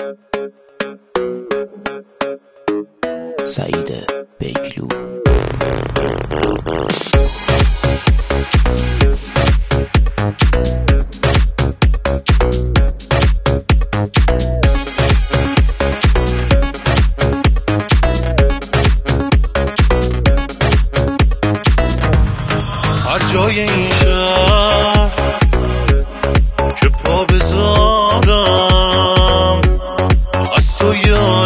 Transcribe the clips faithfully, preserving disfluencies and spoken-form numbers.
سعید بیگلو. هر جای این شهر که پا بذارم از تو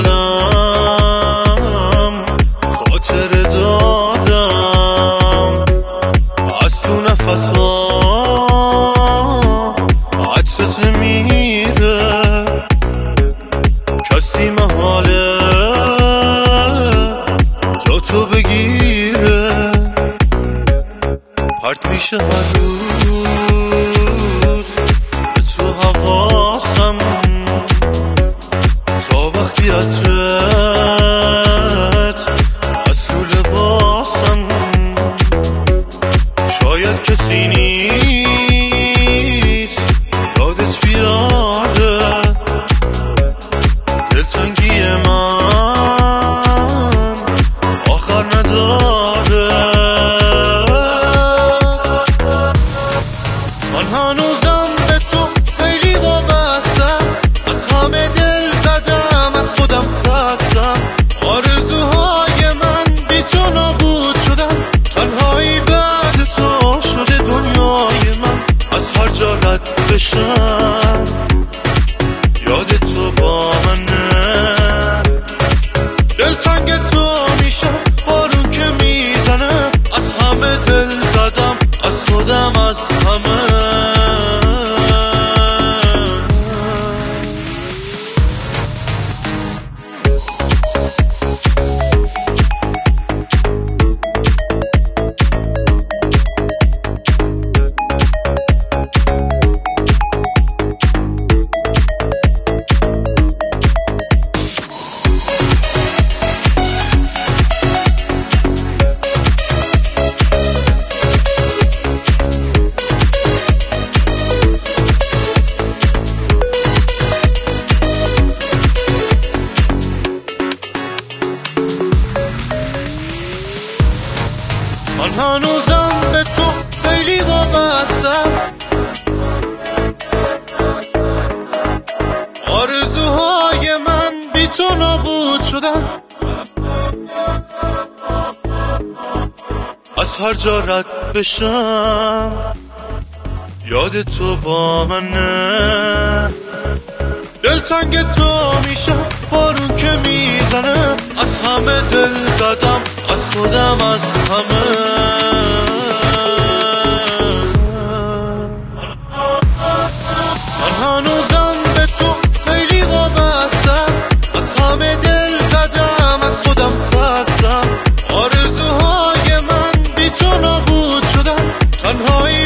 یالم خاطر دارم، از تو نفس ها عطرت میره، کسی محاله جا تو بگیره، پرت میشه هر روز به تو حواسم، تا وقتی عطرت از رو لباسم، شاید کسی نیست یادت بیاره، دلتنگی من آخر نداره، من هنوزم به تو خیلی وابستم، از همه دل زدم، از خودم خستم، آرزوهای من بی تو نابود شدن، تنهایی بعد تو شده دنیای من، از هر جا رد بشم یاد تو با منه، دلتنگ تو میشه بارون که میزنه، از همه دل زدم، از خودم، از همه. من هنوزم به تو خیلی وابستم، آرزوهای من بی تو نابود شدن، از هر جا رد بشم یاد تو با منه، دلتنگ تو میشه بارون که میزنه، از همه دل زدم، از خودم، از همه. من هنوزم به تو خیلی وابستم، از همه دل زدم، از خودم خستم، آرزوهای من بی تو نابود شدن، تنهایی